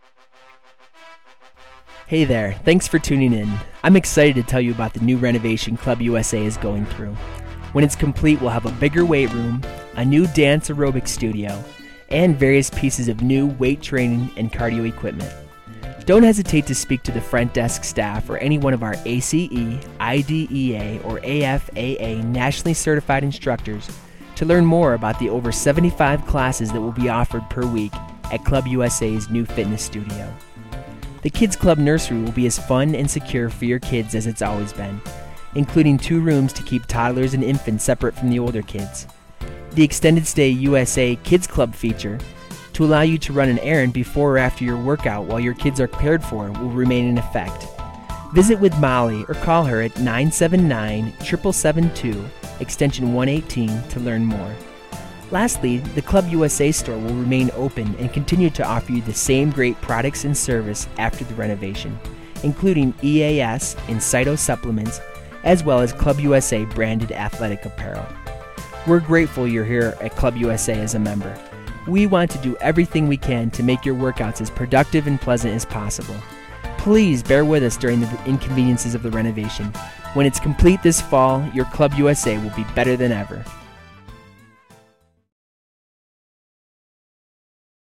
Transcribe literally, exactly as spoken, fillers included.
Hey there, thanks for tuning in. I'm excited to tell you about the new renovation Club U S A is going through. When it's complete, we'll have a bigger weight room, a new dance aerobic studio, and various pieces of new weight training and cardio equipment. Don't hesitate to speak to the front desk staff or any one of our A C E, I D E A, or A F A A nationally certified instructors to learn more about the over seventy-five classes that will be offered per week at Club U S A's new fitness studio. The Kids Club Nursery will be as fun and secure for your kids as it's always been, including two rooms to keep toddlers and infants separate from the older kids. The Extended Stay U S A Kids Club feature, to allow you to run an errand before or after your workout while your kids are cared for, will remain in effect. Visit with Molly or call her at nine seven nine, seven seven seven two, extension one eighteen to learn more. Lastly, the Club U S A store will remain open and continue to offer you the same great products and service after the renovation, including E A S and Cyto supplements, as well as Club U S A branded athletic apparel. We're grateful you're here at Club U S A as a member. We want to do everything we can to make your workouts as productive and pleasant as possible. Please bear with us during the inconveniences of the renovation. When it's complete this fall, your Club U S A will be better than ever.